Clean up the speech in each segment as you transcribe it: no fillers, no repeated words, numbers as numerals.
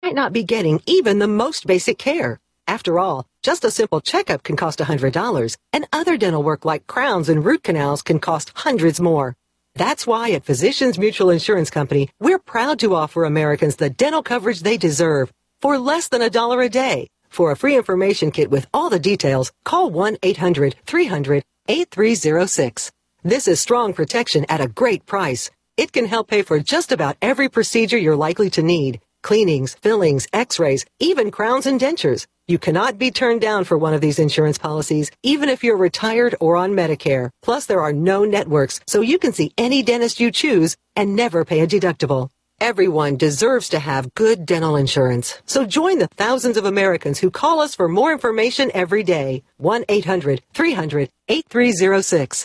might not be getting even the most basic care. After all, just a simple checkup can cost $100, and other dental work like crowns and root canals can cost hundreds more. That's why at Physicians Mutual Insurance Company, we're proud to offer Americans the dental coverage they deserve for less than $1 a day. For a free information kit with all the details, call 1-800-300-8306. This is strong protection at a great price. It can help pay for just about every procedure you're likely to need. Cleanings, fillings, x-rays, even crowns and dentures. You cannot be turned down for one of these insurance policies, even if you're retired or on Medicare. Plus, there are no networks, so you can see any dentist you choose and never pay a deductible. Everyone deserves to have good dental insurance. So join the thousands of Americans who call us for more information every day. 1-800-300-8306.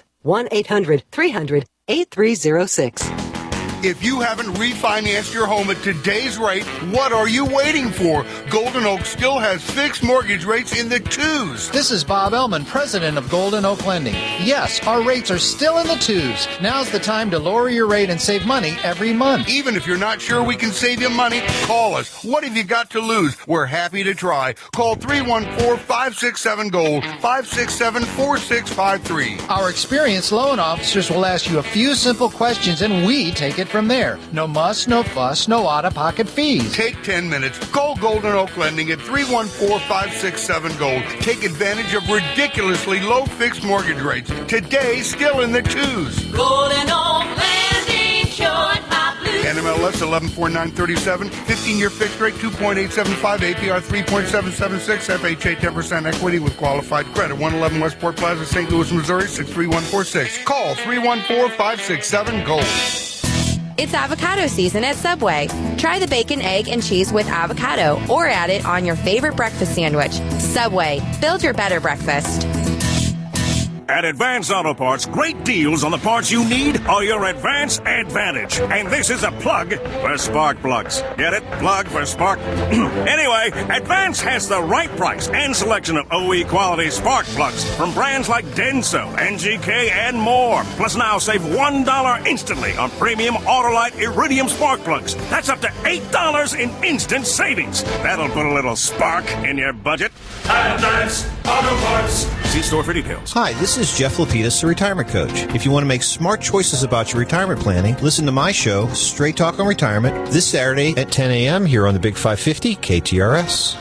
1-800-300-8306. If you haven't refinanced your home at today's rate, what are you waiting for? Golden Oak still has fixed mortgage rates in the 2s. This is Bob Ellman, president of Golden Oak Lending. Yes, our rates are still in the 2s. Now's the time to lower your rate and save money every month. Even if you're not sure we can save you money, call us. What have you got to lose? We're happy to try. Call 314-567-GOLD, 567-4653. Our experienced loan officers will ask you a few simple questions, and we take it from there. No muss, no fuss, no out-of-pocket fees. Take 10 minutes. Call Golden Oak Lending at 314-567-GOLD. Take advantage of ridiculously low fixed mortgage rates. Today, still in the 2s. Golden Oak Lending, cured my blues. NMLS 114937, 15-year fixed rate, 2.875, APR 3.776, FHA 10% equity with qualified credit. 111 Westport Plaza, St. Louis, Missouri, 63146. Call 314-567-GOLD. It's avocado season at Subway. Try the bacon, egg, and cheese with avocado or add it on your favorite breakfast sandwich. Subway, build your better breakfast. At Advance Auto Parts, great deals on the parts you need are your Advance Advantage. And this is a plug for spark plugs. Get it? Plug for spark. Anyway, Advance has the right price and selection of OE quality spark plugs from brands like Denso, NGK, and more. Plus now save $1 instantly on premium Autolite Iridium spark plugs. That's up to $8 in instant savings. That'll put a little spark in your budget. Advance Auto Parts. See store for details. Hi, this is Jeff Lapidus, the retirement coach. If you want to make smart choices about your retirement planning, listen to my show, Straight Talk on Retirement, this Saturday at 10 a.m. here on the Big 550 KTRS.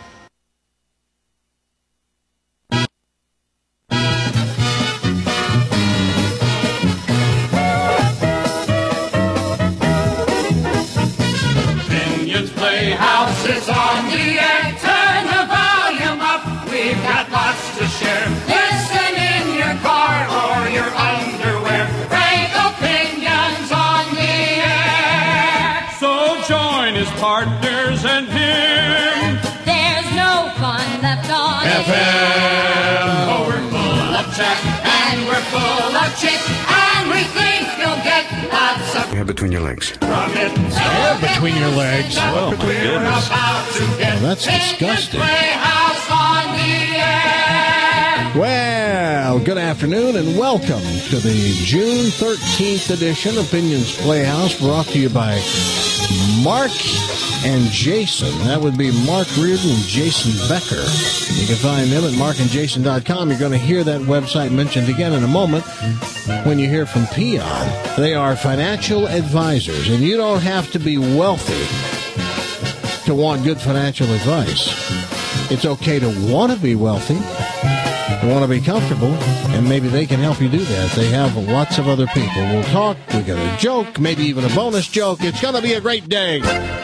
Binion's Playhouse is on the air. Turn the volume up. We've got lots to share. Listen in your car or your underwear. Frank Opinions on the air. So join his partners and him. There's no fun left on FM. Oh, we're full of chat and we're full of chit, and we think you'll get lots of Hair between your legs. from it. Hair between your legs. Oh, my goodness. Well, that's disgusting. Playhouse on the air. Well, good afternoon and welcome to the June 13th edition of Opinions Playhouse, brought to you by Mark and Jason. That would be Mark Reardon and Jason Becker. You can find them at markandjason.com. You're going to hear that website mentioned again in a moment when you hear from Peon. They are financial advisors, and you don't have to be wealthy to want good financial advice. It's okay to want to be wealthy, to want to be comfortable, and maybe they can help you do that. They have lots of other people. We'll talk, we got a joke, maybe even a bonus joke. It's going to be a great day.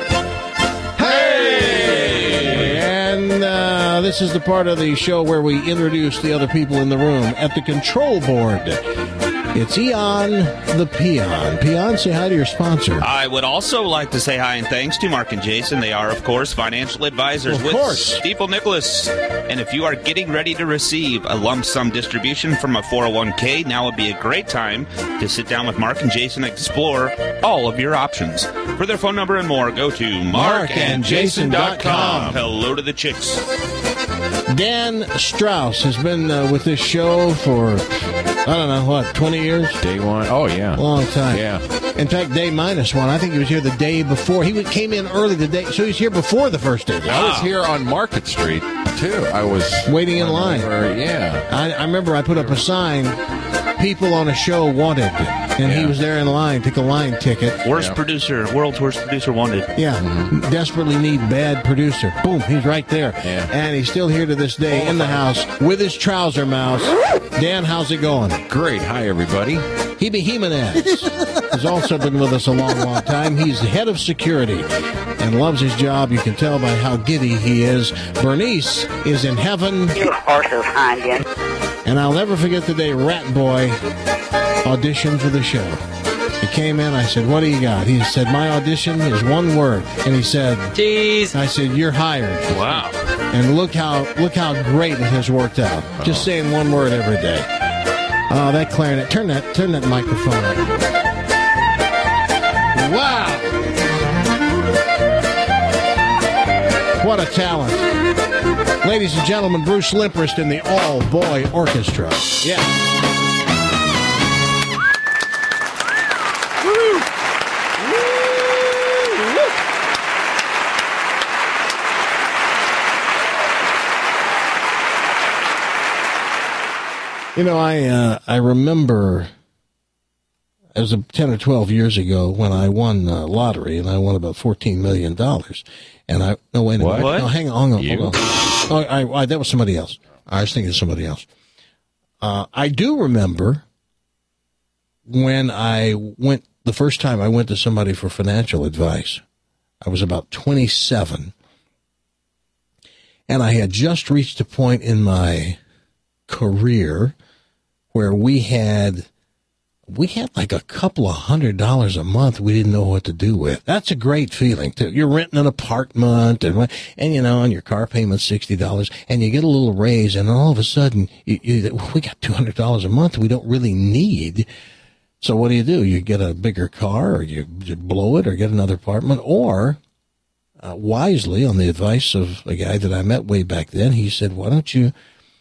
Hey! And this is the part of the show where we introduce the other people in the room. At the control board, it's Eon the Peon. Peon, say hi to your sponsor. I would also like to say hi and thanks to Mark and Jason. They are, of course, financial advisors Of with course. Stifel Nicholas. And if you are getting ready to receive a lump sum distribution from a 401k, now would be a great time to sit down with Mark and Jason and explore all of your options. For their phone number and more, go to markandjason.com. Hello to the chicks. Dan Strauss has been with this show for I don't know, what, 20 years? Day one. Oh, yeah. Long time. Yeah. In fact, day minus one. I think he was here the day before. He came in early the day, so he's here before the first day. I was here on Market Street, too. I was waiting in line. Yeah. I remember I put up a sign, people on a show wanted, and he was there in line, took a line ticket. World's worst producer wanted. Yeah, desperately need bad producer. Boom, he's right there. Yeah. And he's still here to this day in the house with his trouser mouse. Dan, how's it going? Great. Hi, everybody. Hebe Jimenez has also been with us a long, long time. He's the head of security and loves his job. You can tell by how giddy he is. Bernice is in heaven. You horses, Onion. And I'll never forget the day Rat Boy auditioned for the show. He came in, I said, what do you got? He said, my audition is one word. And he said, cheese. I said, you're hired. Wow. And look how great it has worked out. Just saying one word every day. Oh, that clarinet. Turn that microphone up. Wow. What a talent. Ladies and gentlemen, Bruce Limprist in the all-boy orchestra. Yeah. You know, I remember it was 10 or 12 years ago when I won lottery, and I won about $14 million. And I no wait a minute. What? No, hang on, hold on. Oh, that was somebody else. I was thinking of somebody else. I do remember when the first time I went to somebody for financial advice. I was about 27, and I had just reached a point in my career where we had like a couple of $100 a month we didn't know what to do with. That's a great feeling too. You're renting an apartment and you know, and your car payment's $60 and you get a little raise and all of a sudden we got $200 a month we don't really need. So what do? You get a bigger car or you blow it or get another apartment or wisely on the advice of a guy that I met way back then, he said, why don't you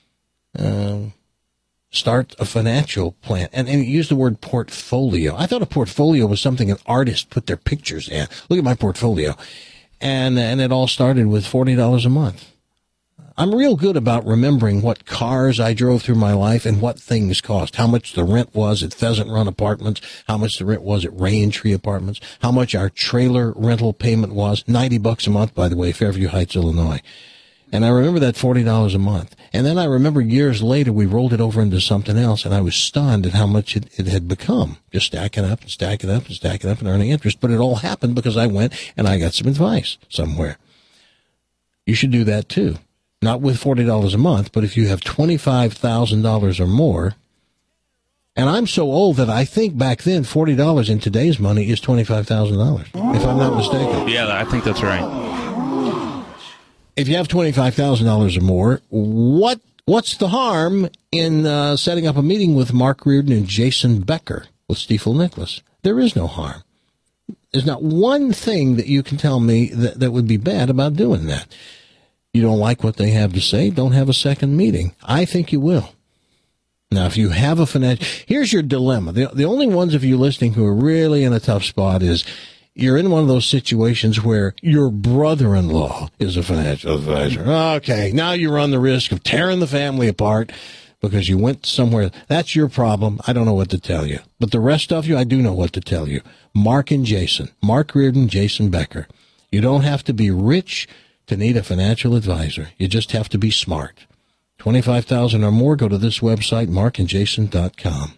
start a financial plan, and he used the word portfolio. I thought a portfolio was something an artist put their pictures in. Look at my portfolio. And it all started with $40 a month. I'm real good about remembering what cars I drove through my life and what things cost, how much the rent was at Pheasant Run Apartments, how much the rent was at Rain Tree Apartments, how much our trailer rental payment was, $90 a month, by the way, Fairview Heights, Illinois. And I remember that $40 a month. And then I remember years later we rolled it over into something else, and I was stunned at how much it had become. Just stacking up and stacking up and stacking up and earning interest. But it all happened because I went and I got some advice somewhere. You should do that too. Not with $40 a month, but if you have $25,000 or more. And I'm so old that I think back then $40 in today's money is $25,000, if I'm not mistaken. Yeah, I think that's right. If you have $25,000 or more, what's the harm in setting up a meeting with Mark Reardon and Jason Becker with Stifel Nicholas? There is no harm. There's not one thing that you can tell me that would be bad about doing that. You don't like what they have to say, don't have a second meeting. I think you will. Now, if you have a financial... Here's your dilemma. The only ones of you listening who are really in a tough spot is... You're in one of those situations where your brother-in-law is a financial advisor. Okay, now you run the risk of tearing the family apart because you went somewhere. That's your problem. I don't know what to tell you. But the rest of you, I do know what to tell you. Mark and Jason. Mark Reardon, Jason Becker. You don't have to be rich to need a financial advisor. You just have to be smart. $25,000 or more, go to this website, markandjason.com.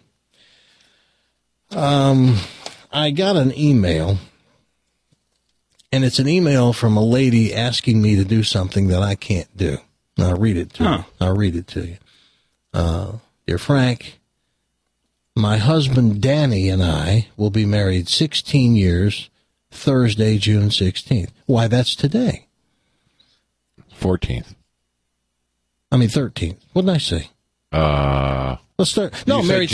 I got an email. And it's an email from a lady asking me to do something that I can't do. And I'll read it to you. I'll read it to you. Dear Frank, my husband Danny and I will be married 16 years, Thursday, June 16th. Why, that's today. 14th. I mean 13th. What did I say? Let's start. No, married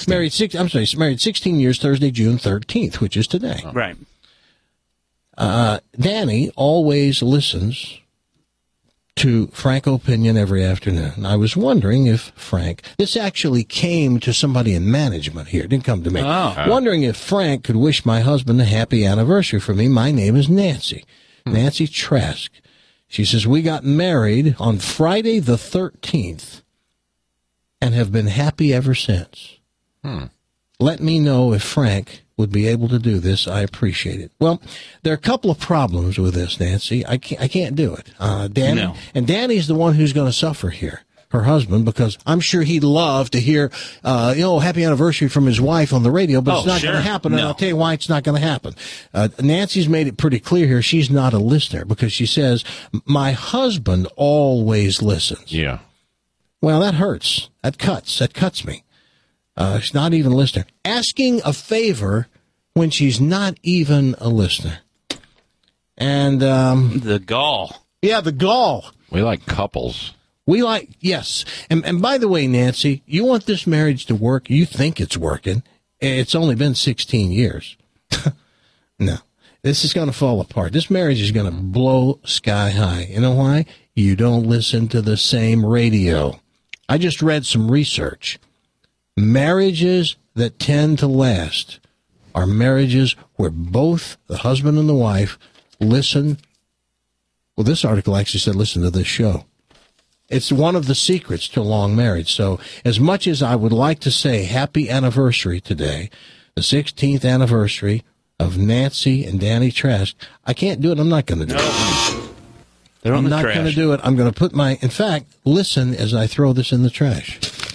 16 years, Thursday, June 13th, which is today. Oh. Right. Danny always listens to Frank Opinion every afternoon. I was wondering if Frank, this actually came to somebody in management here. It didn't come to me. Wondering if Frank could wish my husband a happy anniversary for me. My name is Nancy. Nancy Trask. She says, we got married on Friday the 13th and have been happy ever since. Let me know if Frank would be able to do this. I appreciate it. Well, there are a couple of problems with this, Nancy. I can't do it. Danny, no. And Danny's the one who's going to suffer here, her husband, because I'm sure he'd love to hear, happy anniversary from his wife on the radio, but it's not going to happen, and I'll tell you why it's not going to happen. Nancy's made it pretty clear here she's not a listener, because she says, my husband always listens. Yeah. Well, that hurts. That cuts me. She's not even a listener. Asking a favor when she's not even a listener. And the gall. Yeah, the gall. We like couples. Yes. And by the way, Nancy, you want this marriage to work. You think it's working. It's only been 16 years. No, this is going to fall apart. This marriage is going to blow sky high. You know why? You don't listen to the same radio. I just read some research. Marriages that tend to last are marriages where both the husband and the wife listen. Well, this article actually said listen to this show. It's one of the secrets to a long marriage. So as much as I would like to say happy anniversary today, the 16th anniversary of Nancy and Danny Trask, I can't do it. I'm not going to do it. I'm not going to do it. I'm going to put in fact, listen as I throw this in the trash.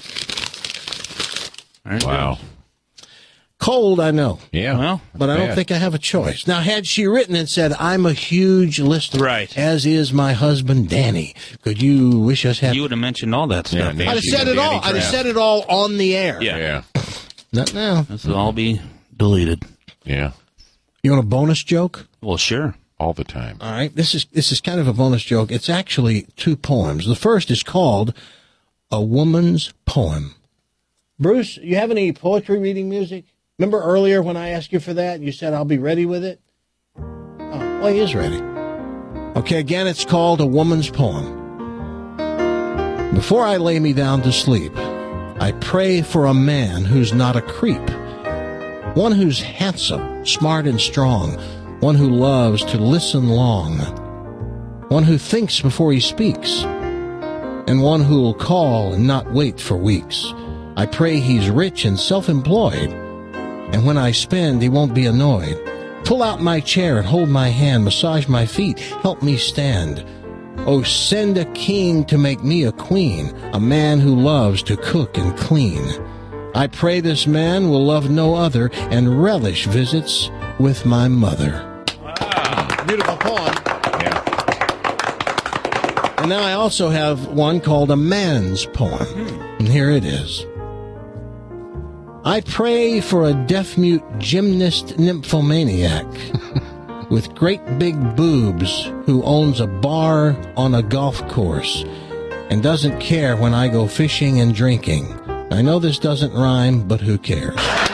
Wow. Cold, I know. Yeah. Well, but I don't think I have a choice. Now, had she written and said, I'm a huge listener, right, as is my husband, Danny, could you wish us happy? You would have mentioned all that stuff. I'd have said it all. I'd have said it all on the air. Yeah. Not now. This will all be deleted. Yeah. You want a bonus joke? Well, sure. All the time. All right. This is kind of a bonus joke. It's actually two poems. The first is called A Woman's Poem. Bruce, you have any poetry reading music? Remember earlier when I asked you for that, you said I'll be ready with it? Oh, well, he is ready. Okay, again, it's called A Woman's Poem. Before I lay me down to sleep, I pray for a man who's not a creep, one who's handsome, smart, and strong, one who loves to listen long, one who thinks before he speaks, and one who'll call and not wait for weeks. I pray he's rich and self-employed, and when I spend, he won't be annoyed. Pull out my chair and hold my hand, massage my feet, help me stand. Oh, send a king to make me a queen, a man who loves to cook and clean. I pray this man will love no other and relish visits with my mother. Wow. Beautiful poem. Yeah. And now I also have one called A Man's Poem. And here it is. I pray for a deaf-mute gymnast nymphomaniac with great big boobs who owns a bar on a golf course and doesn't care when I go fishing and drinking. I know this doesn't rhyme, but who cares?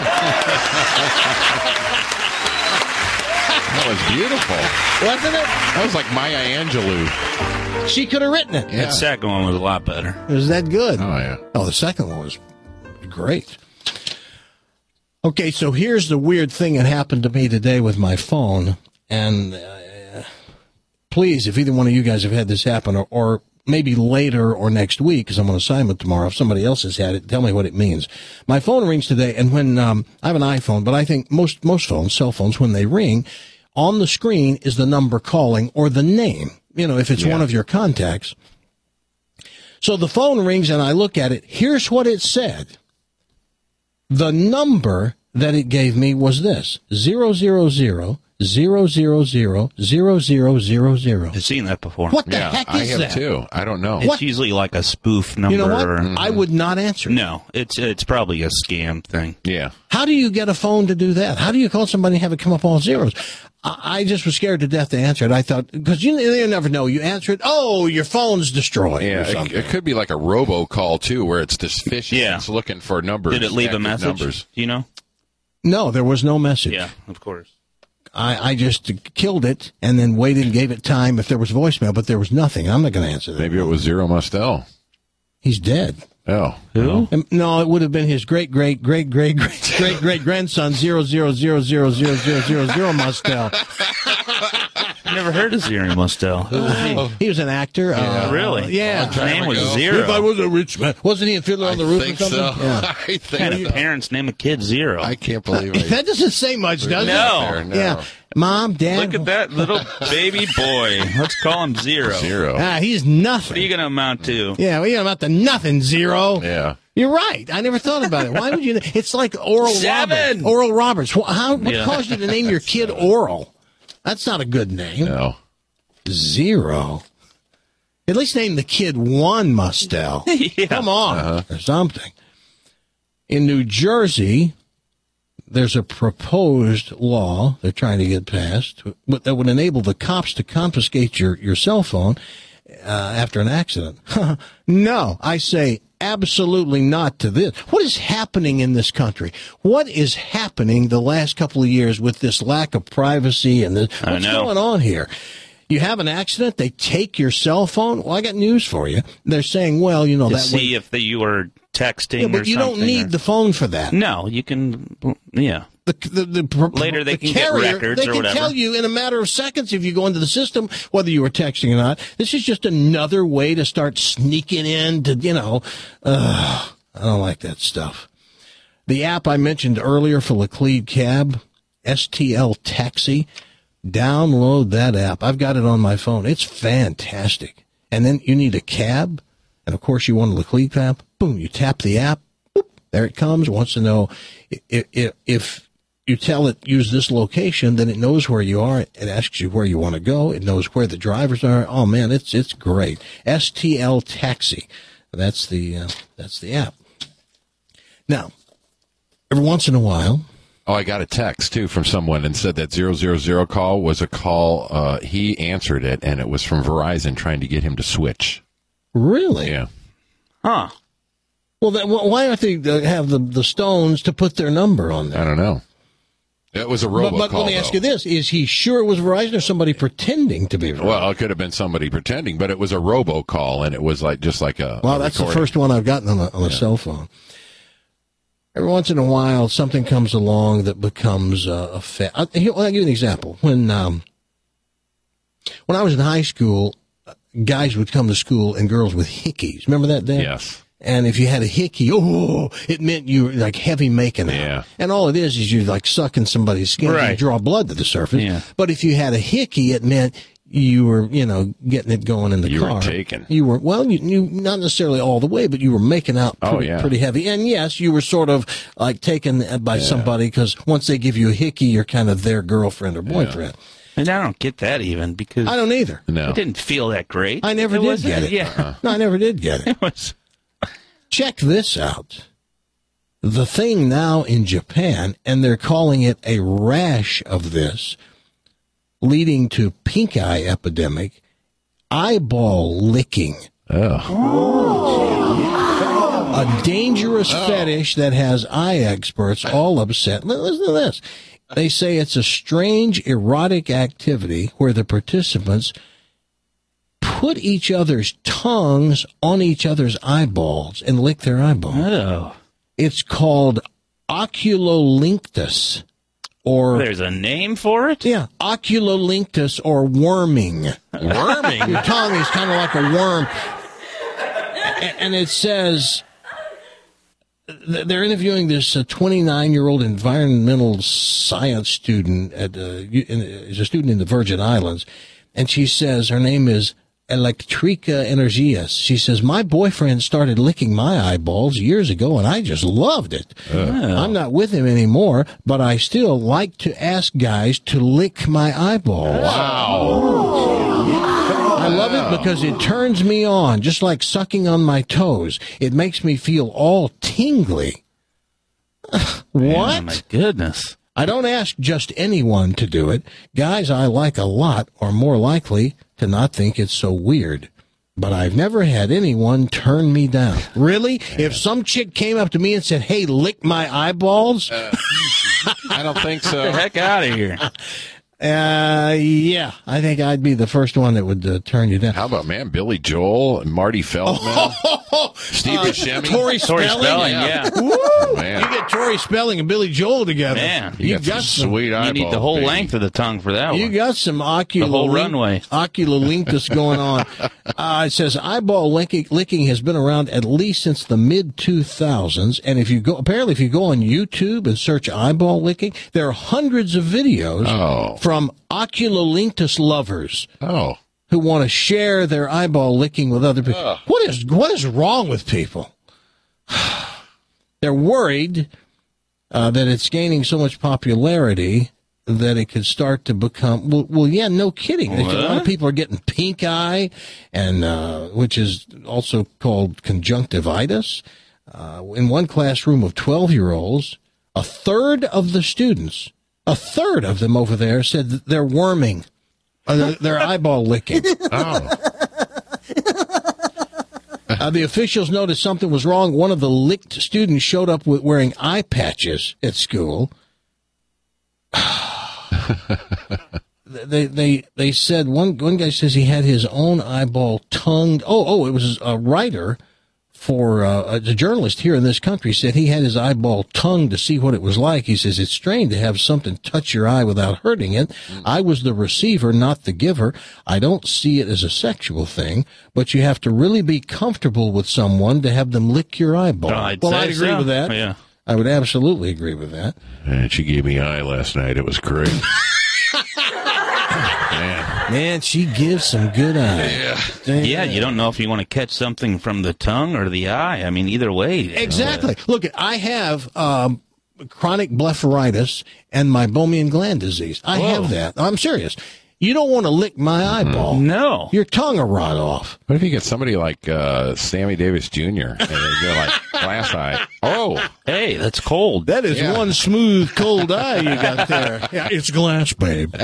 That was beautiful. Wasn't it? That was like Maya Angelou. She could have written it. Yeah. That second one was a lot better. Was that good? Oh, yeah. Oh, the second one was great. Okay, so here's the weird thing that happened to me today with my phone. And please, if either one of you guys have had this happen, or maybe later or next week, because I'm on assignment tomorrow, if somebody else has had it, tell me what it means. My phone rings today, and when I have an iPhone, but I think most phones, cell phones, when they ring, on the screen is the number calling or the name, if it's one of your contacts. So the phone rings, and I look at it. Here's what it said. The number that it gave me was this, 000000000. I've seen that before. What the heck is that? I have too. I don't know. It's usually like a spoof number. You know what? I would not answer it. No, it's probably a scam thing. Yeah. How do you get a phone to do that? How do you call somebody and have it come up all zeros? I just was scared to death to answer it. I thought, because you never know. You answer it, oh, your phone's destroyed. Yeah, it could be like a robocall, too, where it's suspicious. Yeah. It's looking for numbers. Did it leave a message? Numbers. Do you know? No, there was no message. Yeah, of course. I just killed it and then waited and gave it time if there was voicemail, but there was nothing. I'm not going to answer that. Maybe it was Zero Mostel. He's dead. Oh. Who? No, it would have been his great grandson 0000000 Mostel. Never heard of Zero Mostel. Who was he? He was an actor. Really? Yeah. His name was Zero. If I was a rich man, wasn't he in Fiddler on the Roof or something? So. Yeah. I think Kind of so. parents name a kid Zero. I can't believe it. That doesn't say much, does No. it? Yeah. Mom, Dad. Look at that little baby boy. Let's call him Zero. Zero. He's nothing. What are you going to amount to? Yeah, well, about the nothing, Zero. Yeah. You're right. I never thought about it. Why would you? It's like Oral 7. Roberts. Oral Roberts. What Yeah. caused you to name your kid Oral? That's not a good name. No. Zero. At least name the kid Juan Mostel. Yeah. Come on, or something. In New Jersey, there's a proposed law they're trying to get passed that would enable the cops to confiscate your cell phone after an accident. No, I say absolutely not to this. What is happening in this country? What is happening the last couple of years with this lack of privacy and this? What's going on here? You have an accident, they take your cell phone. Well, I got news for you. They're saying, well, you know, To that see if you were texting yeah, but or you something. don't need the phone for that. No, you can, yeah. Later they can carrier, get records they or can whatever. tell you in a matter of seconds if you go into the system whether you were texting or not. This is just another way to start sneaking in to, you know, I don't like that stuff. The app I mentioned earlier for Laclede Cab, STL Taxi, download that app. I've got it on my phone. It's fantastic. And then you need a cab, and of course you want a Laclede Cab. Boom, you tap the app. Boop, there it comes. It wants to know if you tell it use this location, then it knows where you are. It asks you where you want to go. It knows where the drivers are. Oh man, it's great. STL Taxi. That's the app. Now, every once in a while. Oh, I got a text, too, from someone and said that 000 call was a call. He answered it, and it was from Verizon trying to get him to switch. Really? Yeah. Huh. Well, why aren't they have the stones to put their number on there? I don't know. It was a robocall, But let me ask you this. Is he sure it was Verizon or somebody pretending to be Verizon? Well, it could have been somebody pretending, but it was a robocall, and it was just like a Well, that's recording. the first one I've gotten on a cell phone. Every once in a while, something comes along that becomes a fad. I'll give you an example. When I was in high school, guys would come to school and girls with hickeys. Remember that, Dan? Yes. And if you had a hickey, it meant you were like heavy making out. Yeah. And all it is you're like sucking somebody's skin and you draw blood to the surface. Yeah. But if you had a hickey, it meant you were, getting it going in the car. You were taken. You were, well, you not necessarily all the way, but you were making out pretty heavy. And yes, you were sort of like taken by somebody because once they give you a hickey, you're kind of their girlfriend or boyfriend. And I don't get that even because I don't either. No. it didn't feel that great. I never did get it. Yeah. No, I never did get it. It was. Check this out. The thing now in Japan, and they're calling it a rash of this, leading to pink eye epidemic, eyeball licking. A dangerous fetish that has eye experts all upset. Listen to this. They say it's a strange erotic activity where the participants put each other's tongues on each other's eyeballs and lick their eyeballs. Oh. It's called oculolinctus. Or there's a name for it? Yeah, oculolinctus or worming. Worming? Your tongue is kind of like a worm. And it says they're interviewing this 29-year-old environmental science student is a student in the Virgin Islands, and she says her name is Electrica Energias. She says, my boyfriend started licking my eyeballs years ago, and I just loved it. I'm not with him anymore, but I still like to ask guys to lick my eyeballs. Wow. I love it because it turns me on, just like sucking on my toes. It makes me feel all tingly. What? Oh, my goodness. I don't ask just anyone to do it. Guys I like a lot are more likely to not think it's so weird. But I've never had anyone turn me down. Really? Yeah. If some chick came up to me and said, hey, lick my eyeballs? I don't think so. Get the heck out of here. Yeah, I think I'd be the first one that would turn you down. How about, man, Billy Joel and Marty Feldman, Steve Buscemi, Tori Spelling, yeah. Woo! Man. You get Tori Spelling and Billy Joel together. Man, you got some sweet eyeballs. You need the whole baby. length of the tongue for that You one. got some The whole runway. oculolinctus going on. It says eyeball licking has been around at least since the mid-2000s, and if you go on YouTube and search eyeball licking, there are hundreds of videos from oculolinctus lovers who want to share their eyeball licking with other people. What is wrong with people? They're worried that it's gaining so much popularity that it could start to become, well, yeah, no kidding. A lot of people are getting pink eye, and which is also called conjunctivitis. In one classroom of 12-year-olds, a third of them over there said that they're worming, they're eyeball licking. The officials noticed something was wrong. One of the licked students showed up wearing eye patches at school. They said one guy says he had his own eyeball tongued. It was a writer for a journalist here in this country said he had his eyeball tongued to see what it was like. He says it's strange to have something touch your eye without hurting it. I was the receiver, not the giver. I don't see it as a sexual thing, but you have to really be comfortable with someone to have them lick your eyeball. I'd agree with that. Yeah. I would absolutely agree with that. And she gave me eye last night. It was great. Man, she gives some good eye. Yeah, you don't know if you want to catch something from the tongue or the eye. I mean, either way. Exactly. Look, I have chronic blepharitis and meibomian gland disease. I have that. I'm serious. You don't want to lick my eyeball. No. Your tongue will rot off. What if you get somebody like Sammy Davis Jr. and they're like glass eye? Oh, hey, that's cold. That is one smooth, cold eye you got there. Yeah, it's glass, babe.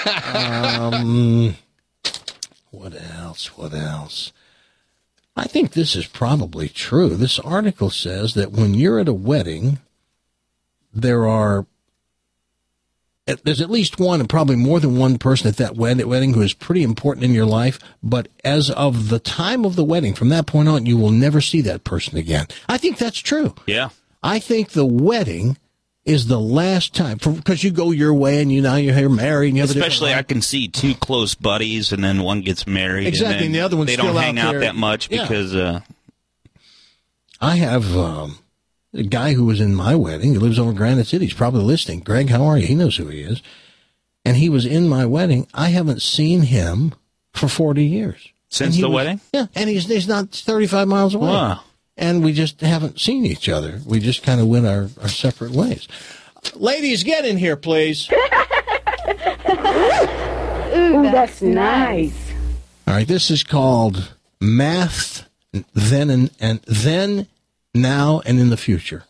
What else? I think this is probably true. This article says that when you're at a wedding, there's at least one and probably more than one person at that wedding who is pretty important in your life, but as of the time of the wedding, from that point on, you will never see that person again. I think that's true. Yeah. I think the wedding is the last time, because you go your way and you're married. And you have especially I can see two close buddies and then one gets married. Exactly, and the other one's they still don't hang out there. that much because... I have... a guy who was in my wedding, he lives over in Granite City, he's probably listening. Greg, how are you? He knows who he is. And he was in my wedding. I haven't seen him for 40 years. Since the wedding? Yeah, and he's not 35 miles away. Wow. And we just haven't seen each other. We just kind of went our separate ways. Ladies, get in here, please. Ooh, that's nice. All right, this is called Math Then, Now, and in the Future.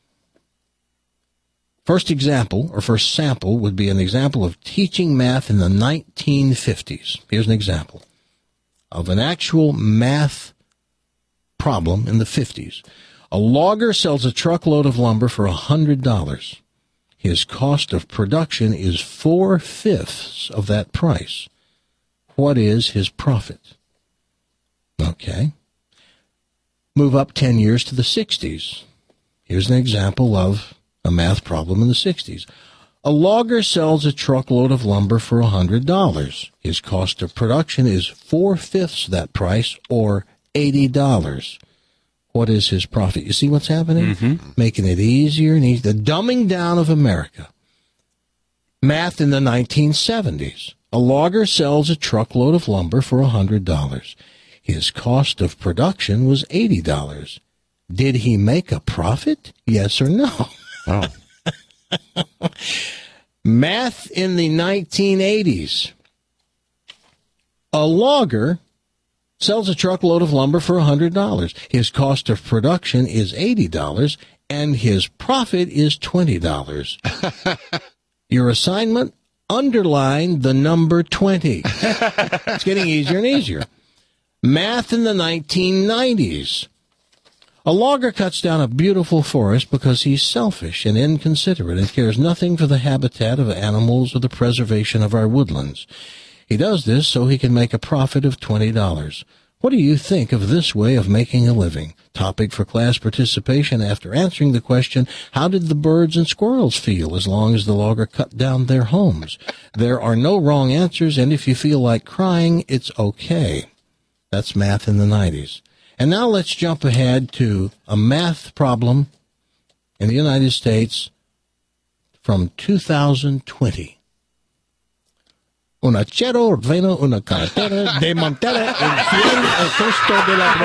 First sample would be an example of teaching math in the 1950s. Here's an example of an actual math problem in the 50s. A logger sells a truckload of lumber for $100. His cost of production is 4/5 of that price. What is his profit? Okay. Move up 10 years to the 60s. Here's an example of a math problem in the 60s. A logger sells a truckload of lumber for $100. His cost of production is 4/5 that price, or $80. What is his profit? You see what's happening? Mm-hmm. Making it easier and easier. The dumbing down of America. Math in the 1970s. A logger sells a truckload of lumber for $100. His cost of production was $80. Did he make a profit? Yes or no? Oh. Math in the 1980s. A logger sells a truckload of lumber for $100. His cost of production is $80, and his profit is $20. Your assignment? Underline the number 20. It's getting easier and easier. Math in the 1990s. A logger cuts down a beautiful forest because he's selfish and inconsiderate and cares nothing for the habitat of animals or the preservation of our woodlands. He does this so he can make a profit of $20. What do you think of this way of making a living? Topic for class participation after answering the question, how did the birds and squirrels feel as long as the logger cut down their homes? There are no wrong answers, and if you feel like crying, it's okay. That's math in the 90s. And now let's jump ahead to a math problem in the United States from 2020. Una chero veno una carretera de Montera en fiel el costo de la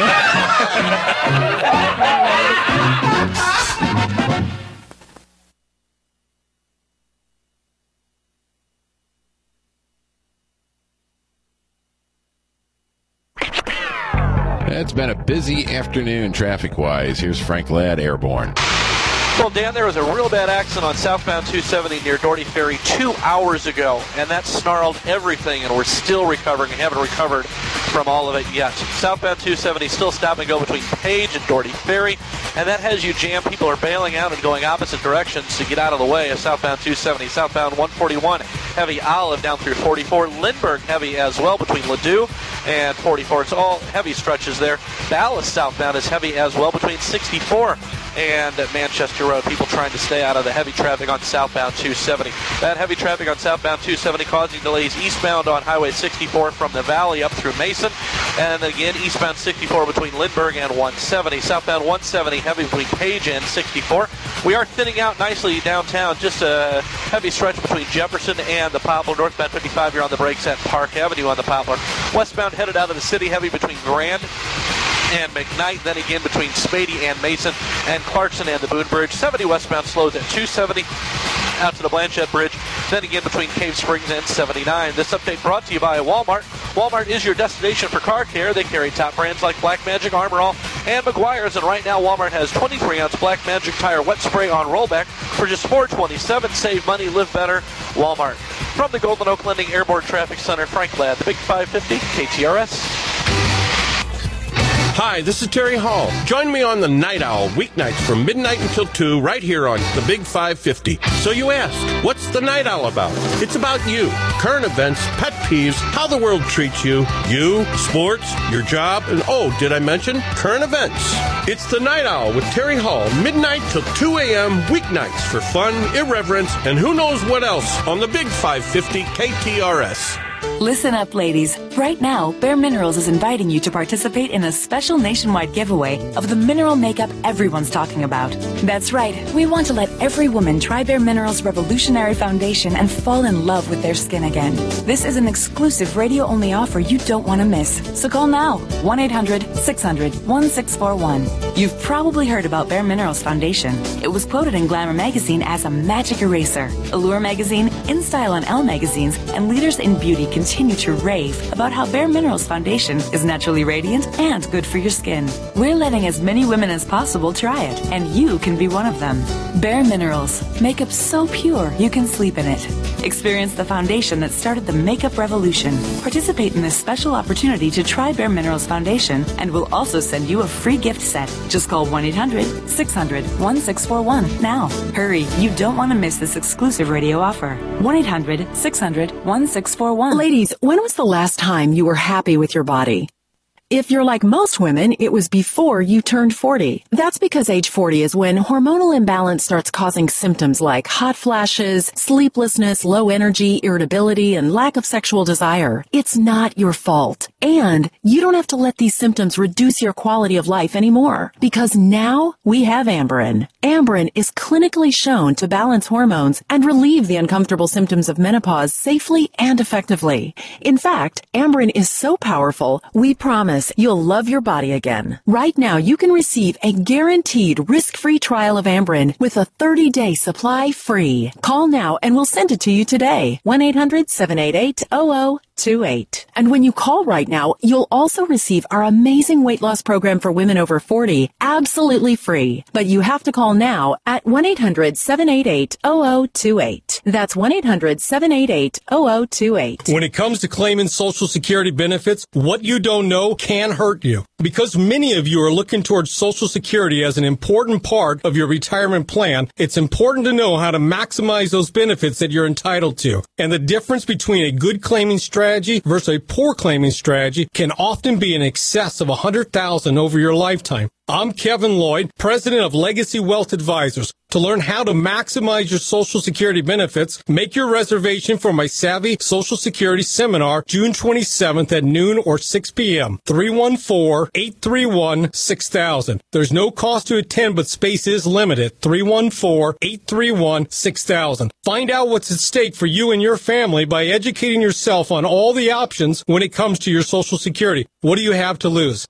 It's been a busy afternoon traffic-wise. Here's Frank Ladd, Airborne. Well, Dan, there was a real bad accident on southbound 270 near Doherty Ferry 2 hours ago, and that snarled everything, and we're still recovering and haven't recovered from all of it yet. Southbound 270 still stop and go between Page and Doherty Ferry, and that has you jammed. People are bailing out and going opposite directions to get out of the way of southbound 270. Southbound 141, heavy Olive down through 44. Lindbergh, heavy as well between Ladue and 44. It's all heavy stretches there. Dallas southbound is heavy as well between 64 and Manchester Road. People trying to stay out of the heavy traffic on southbound 270. That heavy traffic on southbound 270 causing delays eastbound on Highway 64 from the Valley up through Mason. And again, eastbound 64 between Lindbergh and 170. Southbound 170 heavy between Page and 64. We are thinning out nicely downtown. Just a heavy stretch between Jefferson and the Poplar. Northbound 55, you're on the brakes at Park Avenue on the Poplar. Westbound headed out of the city, heavy between Grand and McKnight, then again between Spady and Mason and Clarkson and the Boone Bridge. 70 westbound slows at 270 out to the Blanchette Bridge, then again between Cave Springs and 79. This update brought to you by Walmart. Walmart is your destination for car care. They carry top brands like Black Magic, Armor All, and Meguiar's, and right now Walmart has 23-ounce Black Magic tire wet spray on rollback for just $4.27. Save money, live better. Walmart. From the Golden Oak Lending Airborne Traffic Center, Frank Ladd, the Big 550, KTRS. Hi, this is Terry Hall. Join me on the Night Owl, weeknights from midnight until 2, right here on the Big 550. So you ask, what's the Night Owl about? It's about you, current events, pet peeves, how the world treats you, sports, your job, and oh, did I mention current events? It's the Night Owl with Terry Hall, midnight till 2 a.m. weeknights for fun, irreverence, and who knows what else on the Big 550 KTRS. Listen up, ladies. Right now, Bare Minerals is inviting you to participate in a special nationwide giveaway of the mineral makeup everyone's talking about. That's right. We want to let every woman try Bare Minerals' revolutionary foundation and fall in love with their skin again. This is an exclusive radio-only offer you don't want to miss. So call now. 1-800-600-1641. You've probably heard about Bare Minerals Foundation. It was quoted in Glamour magazine as a magic eraser. Allure magazine, InStyle and Elle magazines, and leaders in beauty continue to rave about how Bare Minerals Foundation is naturally radiant and good for your skin. We're letting as many women as possible try it, and you can be one of them. Bare Minerals. Makeup so pure you can sleep in it. Experience the foundation that started the makeup revolution. Participate in this special opportunity to try Bare Minerals Foundation, and we'll also send you a free gift set. Just call 1-800-600-1641 now. Hurry, you don't want to miss this exclusive radio offer. 1-800-600-1641. Ladies, when was the last time you were happy with your body? If you're like most women, it was before you turned 40. That's because age 40 is when hormonal imbalance starts causing symptoms like hot flashes, sleeplessness, low energy, irritability, and lack of sexual desire. It's not your fault. And you don't have to let these symptoms reduce your quality of life anymore, because now we have Amberen. Amberen is clinically shown to balance hormones and relieve the uncomfortable symptoms of menopause safely and effectively. In fact, Amberen is so powerful, we promise you'll love your body again. Right now, you can receive a guaranteed risk-free trial of Amberen with a 30-day supply free. Call now and we'll send it to you today. 1-800-788-0028. And when you call right now, you'll also receive our amazing weight loss program for women over 40, absolutely free. But you have to call now at 1-800-788-0028. That's 1-800-788-0028. When it comes to claiming Social Security benefits, what you don't know can't can hurt you. Because many of you are looking towards Social Security as an important part of your retirement plan, it's important to know how to maximize those benefits that you're entitled to. And the difference between a good claiming strategy versus a poor claiming strategy can often be in excess of $100,000 over your lifetime. I'm Kevin Lloyd, president of Legacy Wealth Advisors. To learn how to maximize your Social Security benefits, make your reservation for my Savvy Social Security seminar June 27th at noon or 6 p.m. 314-831-6000. There's no cost to attend, but space is limited. 314-831-6000. Find out what's at stake for you and your family by educating yourself on all the options when it comes to your Social Security. What do you have to lose?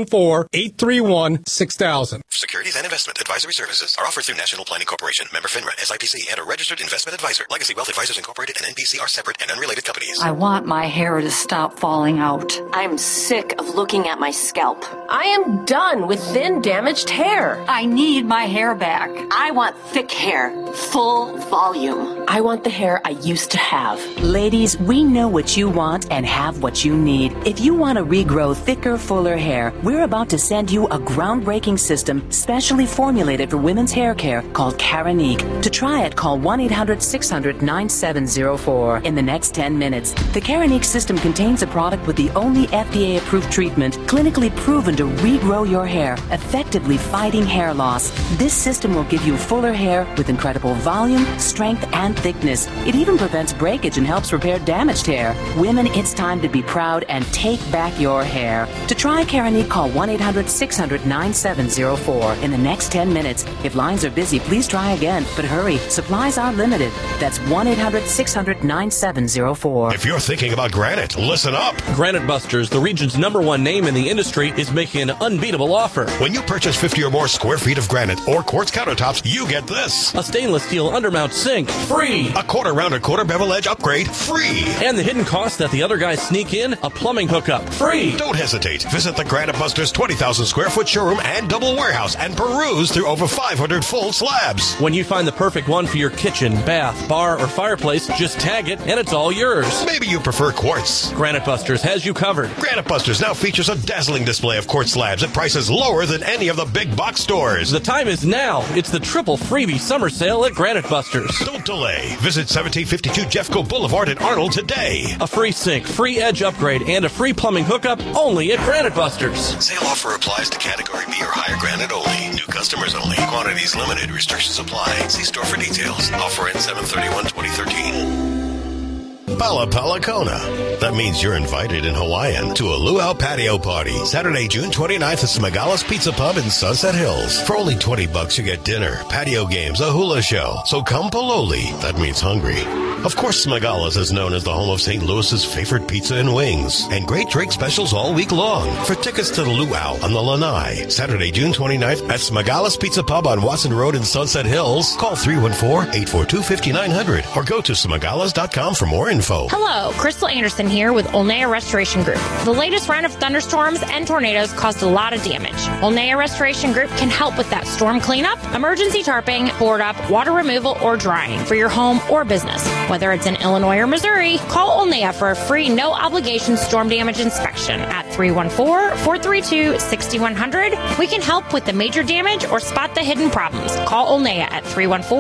314-831-6000. Securities and investment advisory services are offered through National Planning Corporation, member FINRA, SIPC, and a registered investment advisor. Legacy Wealth Advisors Incorporated and NPC are separate and unrelated companies. I want my hair to stop falling out. I'm sick of looking at my scalp. I am done with thin, damaged hair. I need my hair back. I want thick hair, full volume. I want the hair I used to have. Ladies, we know what you want and have what you need. If you want to regrow thicker, fuller hair, we're about to send you a groundbreaking system specially formulated for women's hair care called Caranique. To try it, call 1-800-600-9704 in the next 10 minutes. The Caranique system contains a product with the only FDA-approved treatment clinically proven to regrow your hair, effectively fighting hair loss. This system will give you fuller hair with incredible volume, strength, and thickness. It even prevents breakage and helps repair damaged hair. Women, it's time to be proud and take back your hair. To try Caranique, call 1-800-600-9704 in the next 10 minutes. If lines are busy, please try again, but hurry. Supplies are limited. That's 1-800-600-9704. If you're thinking about granite, listen up. Granite Busters, the region's #1 name in the industry, is making an unbeatable offer. When you purchase 50 or more square feet of granite or quartz countertops, you get this. A stainless steel undermount sink, free. A quarter round and quarter bevel edge upgrade, free. And the hidden cost that the other guys sneak in, a plumbing hookup, free. Don't hesitate. Visit the Granite Busters 20,000 square foot showroom and double warehouse and peruse through over 500 full slabs. When you find the perfect one for your kitchen, bath, bar, or fireplace, just tag it and it's all yours. Maybe you prefer quartz. Granite Busters has you covered. Granite Busters now features a dazzling display of quartz slabs at prices lower than any of the big box stores. The time is now. It's the triple freebie summer sale at Granite Busters. Don't delay. Visit 1752 Jeffco Boulevard in Arnold today. A free sink, free edge upgrade, and a free plumbing hookup only at Granite Busters. Sale offer applies to Category B or higher granite only. New customers only. Quantities limited. Restrictions apply. See store for details. Offer ends 7/31/2013. Pala Pala Kona. That means you're invited in Hawaiian to a luau patio party Saturday, June 29th at Smagalas Pizza Pub in Sunset Hills. For only $20 you get dinner, patio games, a hula show. So come paloli. That means hungry. Of course, Smagalas is known as the home of St. Louis's favorite pizza and wings. And great drink specials all week long. For tickets to the luau on the Lanai, Saturday, June 29th at Smagalas Pizza Pub on Watson Road in Sunset Hills, call 314-842-5900 or go to smagalas.com for more info. Hello, Crystal Anderson here with Olnea Restoration Group. The latest round of thunderstorms and tornadoes caused a lot of damage. Olnea Restoration Group can help with that storm cleanup, emergency tarping, board up, water removal, or drying for your home or business. Whether it's in Illinois or Missouri, call Olnea for a free no-obligation storm damage inspection at 314-432-6100. We can help with the major damage or spot the hidden problems. Call Olnea at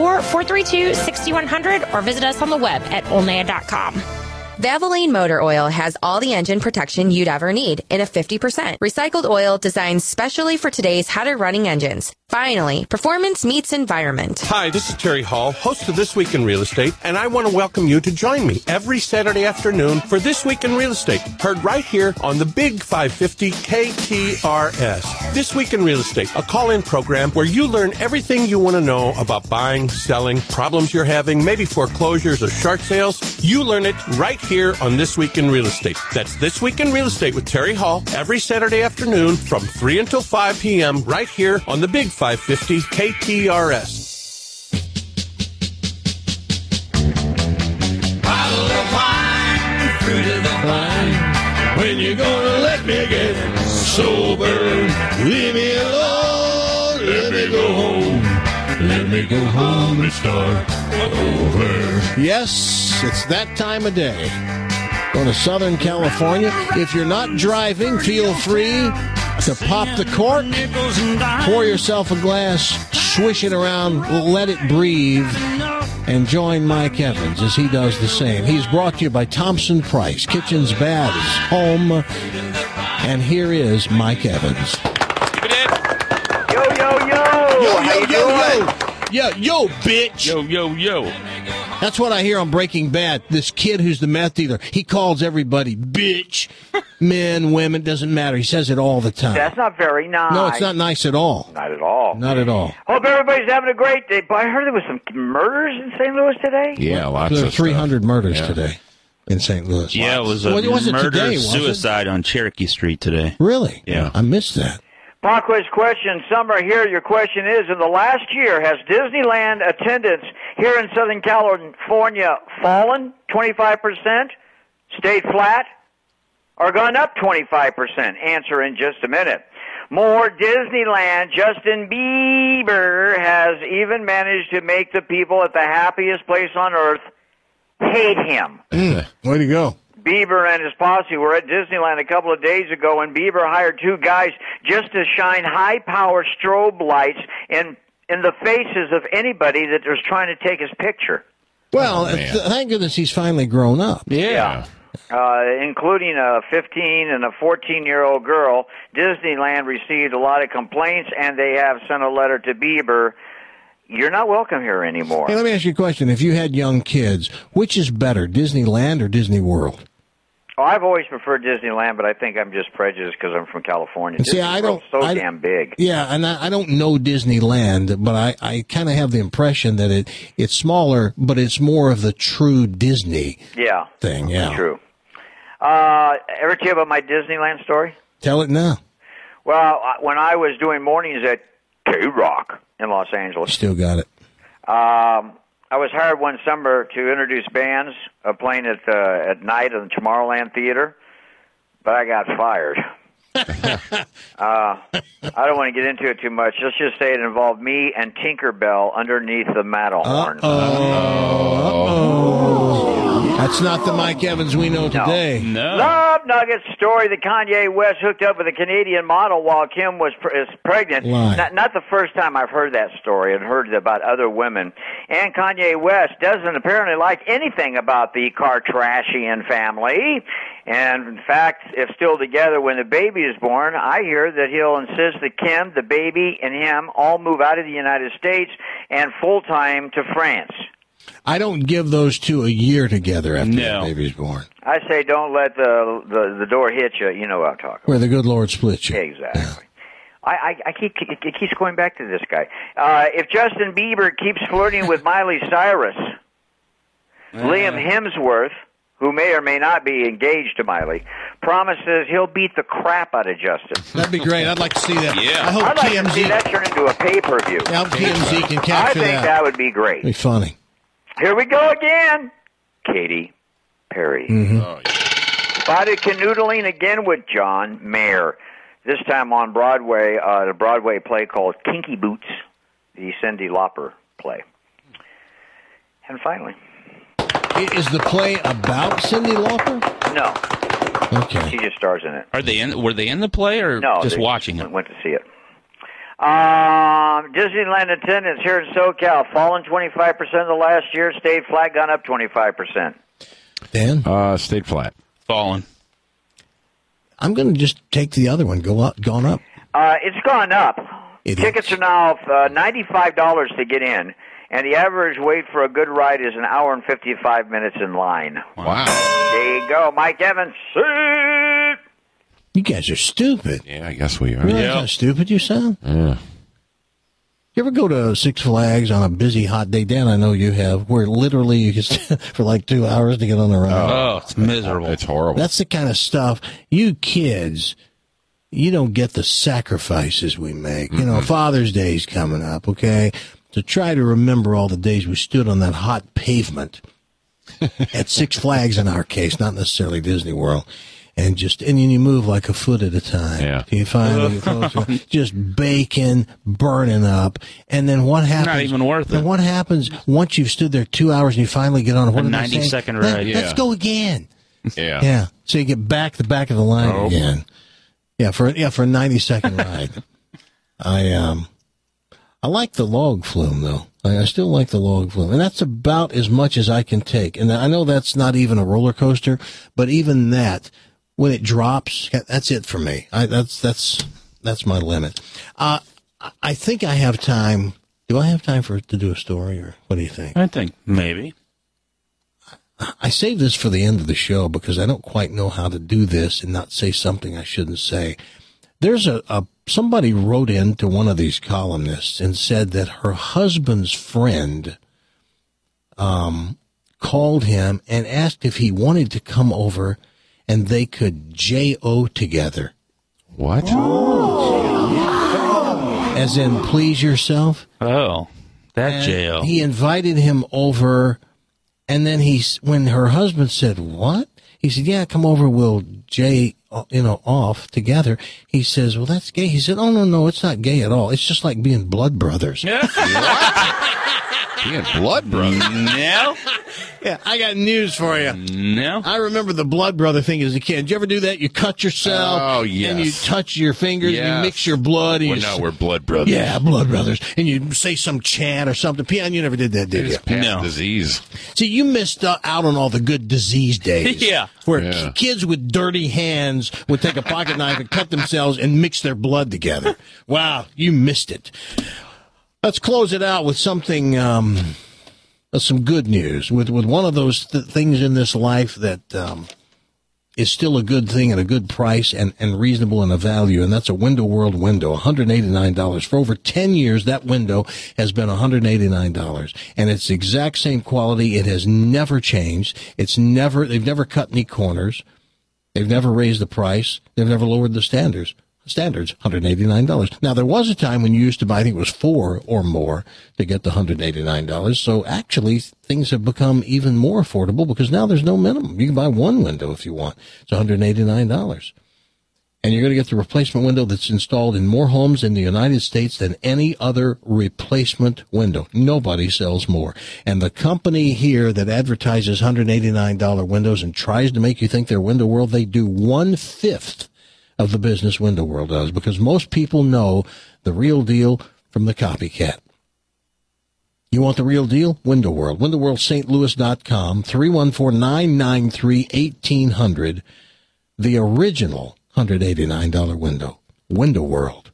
314-432-6100 or visit us on the web at olnea.com. Valvoline Motor Oil has all the engine protection you'd ever need in a 50% recycled oil designed specially for today's hotter running engines. Finally, performance meets environment. Hi, this is Terry Hall, host of This Week in Real Estate, and I want to welcome you to join me every Saturday afternoon for This Week in Real Estate, heard right here on the Big 550 KTRS. This Week in Real Estate, a call-in program where you learn everything you want to know about buying, selling, problems you're having, maybe foreclosures or short sales. You learn it right here on This Week in Real Estate. That's This Week in Real Estate with Terry Hall every Saturday afternoon from 3 until 5 p.m. right here on the Big 550 KTRS. Bottle of wine, fruit of the vine. When you gonna let me get sober? Leave me alone, let me go home. Let me go home and start over. Yes, it's that time of day. Go to Southern California. If you're not driving, feel free to pop the cork, pour yourself a glass, swish it around, let it breathe, and join Mike Evans as he does the same. He's brought to you by Thompson Price, kitchens, baths, home, and here is Mike Evans. Yo, yo, yo! How you doing? Yo, bitch! Yo. That's what I hear on Breaking Bad. This kid who's the meth dealer, he calls everybody bitch. Men, women, doesn't matter. He says it all the time. That's not very nice. No, it's not nice at all. Not at all. Not at all. Hope everybody's having a great day. But I heard there was some murders in St. Louis today. Yeah, lots There of are 300 murders today in St. Louis. Yeah, it was a murder-suicide on Cherokee Street today. Really? Yeah. I missed that. Pop quiz question. Summer here. Your question is, in the last year, has Disneyland attendance here in Southern California fallen 25%, stayed flat, or gone up 25%? Answer in just a minute. More Disneyland. Justin Bieber has even managed to make the people at the happiest place on earth hate him. Way to go. Bieber and his posse were at Disneyland a couple of days ago, and Bieber hired two guys just to shine high-power strobe lights in the faces of anybody that was trying to take his picture. Well, thank goodness he's finally grown up. Yeah. Including a 15 and a 14-year-old girl. Disneyland received a lot of complaints, and they have sent a letter to Bieber. You're not welcome here anymore. Hey, let me ask you a question. If you had young kids, which is better, Disneyland or Disney World? Oh, I've always preferred Disneyland, but I think I'm just prejudiced because I'm from California. See, Disney World's so damn big. Yeah, and I don't know Disneyland, but I kind of have the impression that it's smaller, but it's more of the true Disney thing. Yeah, true. Ever tell you about my Disneyland story? Tell it now. Well, when I was doing mornings at K-Rock in Los Angeles. Still got it. I was hired one summer to introduce bands playing at night in the Tomorrowland Theater, but I got fired. I don't want to get into it too much. Let's just say it involved me and Tinkerbell underneath the Matterhorn. That's not the Mike Evans we know today. No. Love Nuggets story that Kanye West hooked up with a Canadian model while Kim was pregnant. Not the first time I've heard that story and heard about other women. And Kanye West doesn't apparently like anything about the Kardashian family. And, in fact, if still together when the baby is born, I hear that he'll insist that Kim, the baby, and him all move out of the United States and full-time to France. I don't give those two a year together after the baby's born. I say don't let the door hit you. You know what I'm talking about. Where the good Lord splits you. Exactly. Yeah. It keeps going back to this guy. If Justin Bieber keeps flirting with Miley Cyrus, Liam Hemsworth, who may or may not be engaged to Miley, promises he'll beat the crap out of Justin. That'd be great. I'd like to see that. Yeah. I hope I'd like TMZ to see that turn into a pay-per-view. I hope TMZ can capture I think that would be great. It'd be funny. Here we go again. Katy Perry. Spotted canoodling again with John Mayer. This time on Broadway, the Broadway play called Kinky Boots, the Cyndi Lauper play. And finally. Is the play about Cyndi Lauper? No. Okay. She just stars in it. Were they in the play or just watching it? Went to see it. Disneyland attendance here in SoCal fallen 25% the last year. Stayed flat, gone up 25%. Dan? Stayed flat. Fallen. I'm going to just take the other one. Gone up. It's gone up. Tickets are now $95 to get in, and the average wait for a good ride is an hour and 55 minutes in line. Wow. There you go, Mike Evans. You guys are stupid. Yeah, I guess we are. Really? How stupid you sound? Yeah. You ever go to Six Flags on a busy, hot day? Dan, I know you have, where literally you can stand for like 2 hours to get on the ride. Oh, it's miserable. It's horrible. That's the kind of stuff you kids, you don't get the sacrifices we make. You know, Father's Day's coming up, okay? To try to remember all the days we stood on that hot pavement at Six Flags in our case, not necessarily Disney World. And then you move like a foot at a time. Yeah. You finally get closer. Just baking, burning up. And then what happens? Not even worth it. Then what happens once you've stood there 2 hours and you finally get on a 90-second ride? Let's go again. Yeah. Yeah. So you get back the back of the line again. Yeah, for a 90-second ride. I like the log flume, though. I still like the log flume. And that's about as much as I can take. And I know that's not even a roller coaster, but even that, when it drops, that's it for me. That's my limit. I think I have time. Do I have time to do a story, or what do you think? I think maybe. I saved this for the end of the show because I don't quite know how to do this and not say something I shouldn't say. There's somebody wrote in to one of these columnists and said that her husband's friend called him and asked if he wanted to come over and they could J.O. together. What? As in, please yourself? Oh, that J.O. He invited him over. And then when her husband said, what? He said, yeah, come over, we'll off together. He says, well, that's gay. He said, oh, no, it's not gay at all. It's just like being blood brothers. Being blood brothers? No. Yeah, I got news for you. No. I remember the blood brother thing as a kid. Did you ever do that? You cut yourself. Oh, yes. And you touch your fingers and you mix your blood. And we're blood brothers. Yeah, blood brothers. And you say some chant or something. Peon, you never did that, did you? No. Disease. See, you missed out on all the good disease days. Yeah. Where kids with dirty hands would take a pocket knife and cut themselves and mix their blood together. Wow, you missed it. Let's close it out with something, some good news, with one of those things in this life that is still a good thing at a good price and reasonable in a value, and that's a Window World window, $189. For over 10 years, that window has been $189, and it's the exact same quality. It has never changed. They've never cut any corners. They've never raised the price. They've never lowered the standards, $189. Now, there was a time when you used to buy, I think it was 4 or more to get the $189. So actually, things have become even more affordable because now there's no minimum. You can buy one window if you want. It's $189. And you're going to get the replacement window that's installed in more homes in the United States than any other replacement window. Nobody sells more. And the company here that advertises $189 windows and tries to make you think they're Window World, they do 1/5 of the business Window World does, because most people know the real deal from the copycat. You want the real deal? Window World. WindowWorldSt.Louis.com, 314-993-1800. The original $189 window. Window World.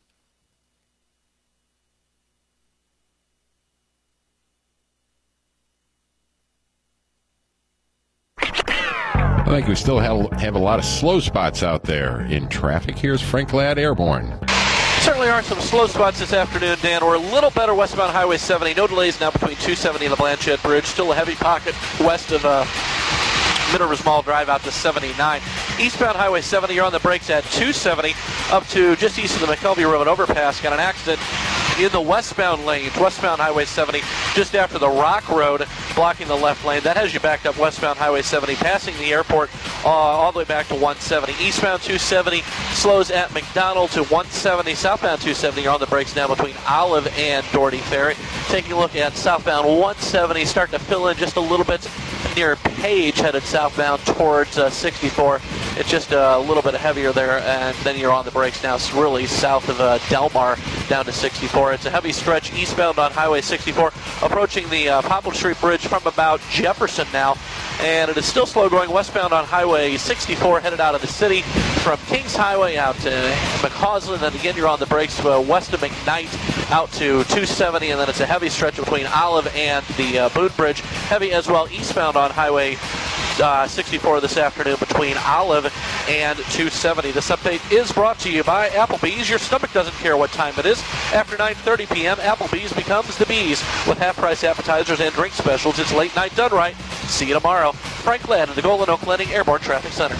I think we still have a lot of slow spots out there in traffic. Here's Frank Ladd, Airborne. Certainly are some slow spots this afternoon, Dan. We're a little better westbound Highway 70. No delays now between 270 and the Blanchette Bridge. Still a heavy pocket west of Middle Mall Drive out to 79. Eastbound Highway 70, you're on the brakes at 270 up to just east of the McKelvey Road overpass. Got an accident in the westbound lanes, westbound Highway 70, just after the Rock Road, blocking the left lane. That has you backed up westbound Highway 70, passing the airport all the way back to 170. Eastbound 270 slows at McDonald to 170. Southbound 270, you're on the brakes now between Olive and Doherty Ferry. Taking a look at southbound 170, starting to fill in just a little bit near Page, headed southbound towards 64. It's just a little bit heavier there, and then you're on the brakes now. It's really south of Delmar down to 64. It's a heavy stretch eastbound on Highway 64, approaching the Poplar Street Bridge from about Jefferson now. And it is still slow going westbound on Highway 64, headed out of the city from Kings Highway out to McCausland. And again, you're on the brakes west of McKnight out to 270. And then it's a heavy stretch between Olive and the Boone Bridge. Heavy as well eastbound on Highway 64 this afternoon between Olive and 270. This update is brought to you by Applebee's. Your stomach doesn't care what time it is. After 9:30 p.m., Applebee's becomes the Bees with half-price appetizers and drink specials. It's late night done right. See you tomorrow. Frank Ladd in the Golden Oak Landing Airborne Traffic Center.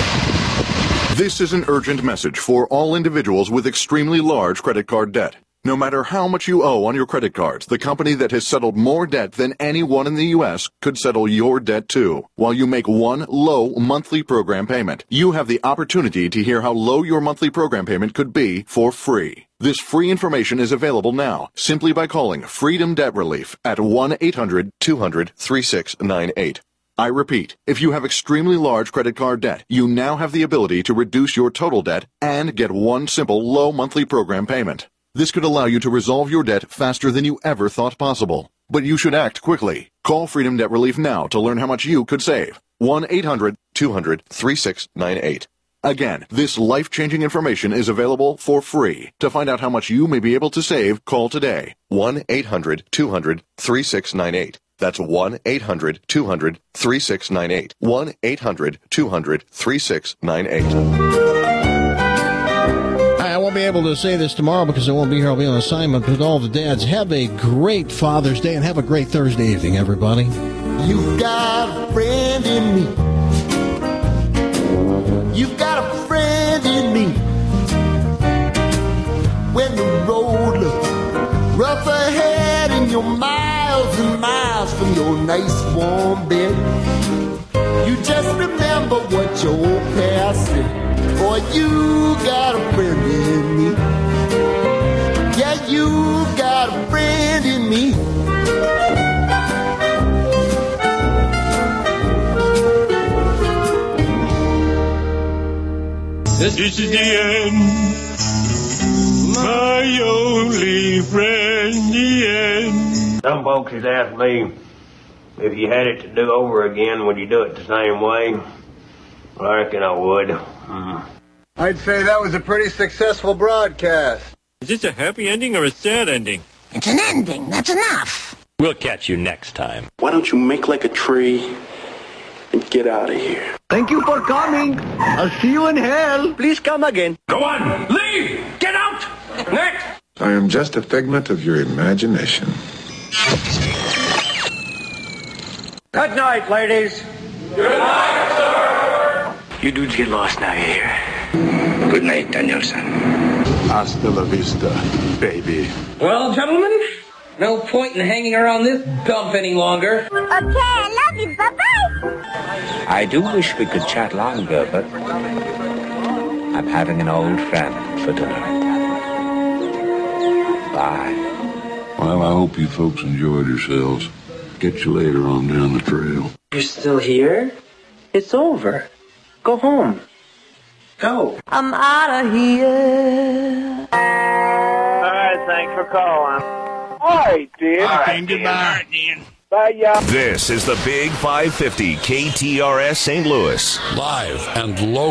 This is an urgent message for all individuals with extremely large credit card debt. No matter how much you owe on your credit cards, the company that has settled more debt than anyone in the U.S. could settle your debt too. While you make one low monthly program payment, you have the opportunity to hear how low your monthly program payment could be for free. This free information is available now simply by calling Freedom Debt Relief at 1-800-200-3698. I repeat, if you have extremely large credit card debt, you now have the ability to reduce your total debt and get one simple low monthly program payment. This could allow you to resolve your debt faster than you ever thought possible. But you should act quickly. Call Freedom Debt Relief now to learn how much you could save. 1-800-200-3698. Again, this life-changing information is available for free. To find out how much you may be able to save, call today. 1-800-200-3698. That's 1-800-200-3698. 1-800-200-3698. I won't be able to say this tomorrow because I won't be here. I'll be on assignment. But all the dads, have a great Father's Day and have a great Thursday evening, everybody. You've got a friend in me. You've got a friend in me. When the road looks rough ahead and you're miles and miles from your nice warm bed, you just remember what your old past said. Boy, you got a friend in me. Yeah, you got a friend in me. This is the end, my only friend, the end. Some folks has asked me, if you had it to do over again, would you do it the same way? Well, I reckon I would. I'd say that was a pretty successful broadcast. Is this a happy ending or a sad ending? It's an ending, that's enough. We'll catch you next time. Why don't you make like a tree and get out of here? Thank you for coming. I'll see you in hell. Please come again. Go on, leave! Get out! Next! I am just a figment of your imagination. Good night, ladies. Good night, sir! You dudes get lost now, you hear? Good night, Danielson. Hasta la vista, baby. Well, gentlemen, no point in hanging around this dump any longer. Okay, I love you. Bye-bye. I do wish we could chat longer, but I'm having an old friend for dinner. Bye. Well, I hope you folks enjoyed yourselves. Get you later on down the trail. You're still here? It's over. Go home. Go. I'm out of here. All right, thanks for calling. All right, dude. All right, goodbye. Bye, y'all. This is the Big 550 KTRS St. Louis. Live and local.